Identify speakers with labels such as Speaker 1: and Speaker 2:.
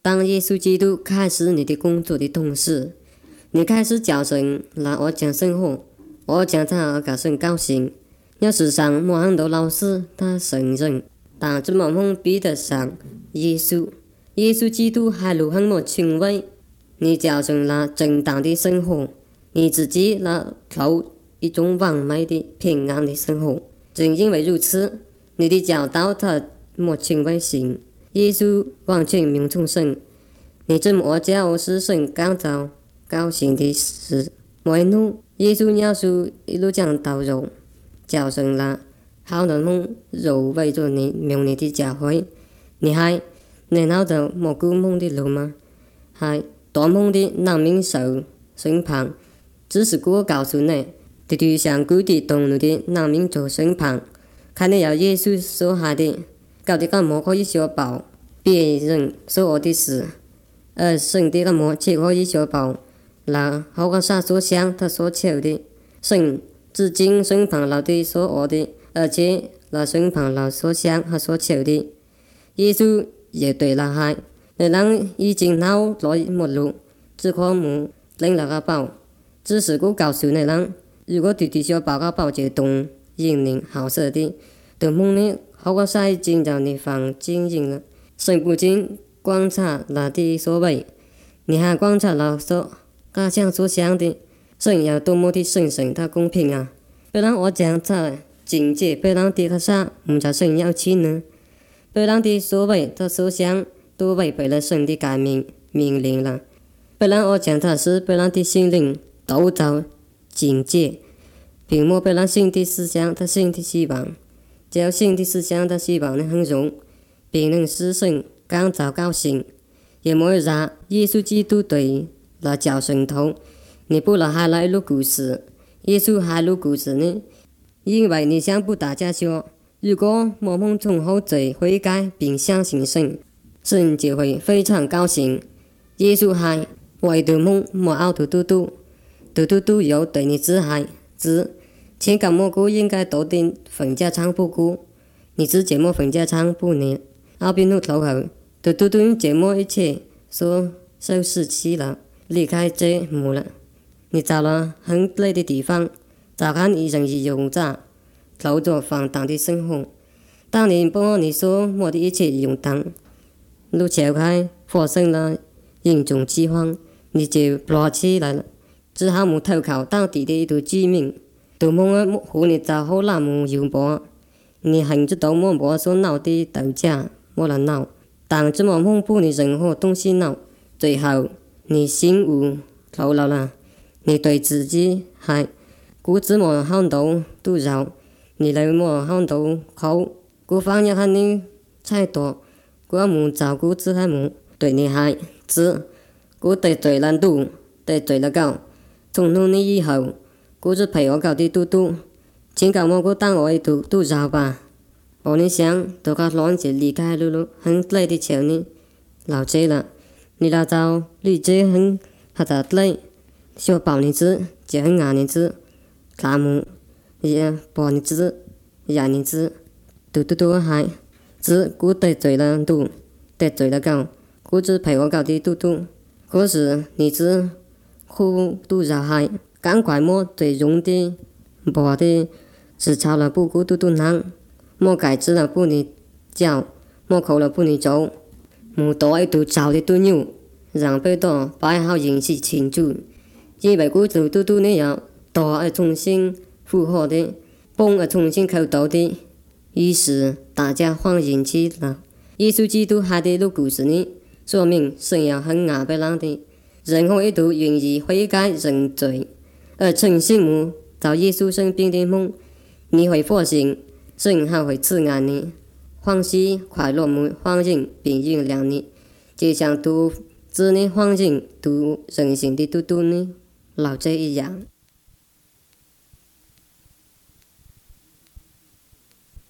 Speaker 1: 当耶稣基督开始你的工作的同时，你开始叫神来我讲生活，我讲他搞神高兴。要世上没很多老师他承认，但怎么能比得上耶稣？耶稣基督还有很多权威，你叫神来正当的生活，你自己来过一种完美的平安的生活。正因为如此，你的教导他没权威性。耶稣完全名从神，你怎么叫是神感到高兴的事？为奴，耶稣描述一路讲道路，叫神来好能蒙肉为着你明你的教会，你还能找到蘑菇梦的路吗？还多梦的难免受审判，只是我告诉你，的对象古的动怒的难免做审判，看你要耶稣所下的，搞得个么可以修报别人所恶的事，而神的个么却可以修报那好个啥所想他所求的，神至今审判了的所恶的，而且那审判了所想和所求的。耶稣也对那害，那人已经闹来没路，只可没领那个报。只是我告诉你人，如果对修报个报就动引领好色的，就梦呢好个啥已经让你放经营了。神不仅观察那的所为，你还观察了所家乡所想的，神要多么的神圣他公平啊！不然我讲他境界，不然的个啥唔叫神要去呢？不然的所为他所想都违背了神的改命令了。不然我讲他是不然的心灵都造境界，并没不然新的思想他新的希望，只有新的思想他希望能很容，并能使神感到高兴。也没让耶稣基督对那叫神头，你不能还来录故事，耶稣还录故事呢？因为你想不大家说，如果我们从后罪悔改并相信神，神就会非常高兴。耶稣还为着梦莫熬嘟嘟有对你自害情感蘑菇应该多点分家仓不菇，你只节目分家仓不呢？阿边路头后，嘟节目一切说收拾起了，离开这幕了。你找了很累的地方，找看一人一用着，过着放荡的生活。当你把你所摸的一切用当，路敲开，发生了严重饥荒，你就爬起来了，只好没投靠当地的一头居民，都梦和你找好那么用波，你很知道我所闹的斗架，我了闹。但这么梦不你任何东西闹，最后你醒悟透了啦，你对自己还估值么很多都绕，你来么很多口，估方要看你太多，估没照顾自还没对你还知，估得罪了多，得罪了高，从那你以后，估只陪我搞的嘟，请教我估当我一都绕吧。我你想，都个乱就离开了很累的桥呢，老这了，你老早离这很还得累，小宝你知，就很硬你知，卡木也宝你知，也你知，嘟还知估得罪了多，得罪了高，估只陪我搞的嘟，可是你知苦都绕还，赶快么最容的，宝的只抄了不估嘟难。莫改知了不你教，莫口了不你走，莫多一度找的对牛，让被多摆好形式庆祝，因为古嘟你要多而重新复活的，崩而重新口道的，于是大家欢迎起了。耶稣基督还的录故事呢，说明神要很雅被人的，任何一度愿意悔改认罪，而诚心目到耶稣身边的梦，你会发现。神还会赐爱你，欢喜快乐么欢迎并原谅你，就像都子的欢迎都人性的嘟呢，老这一样。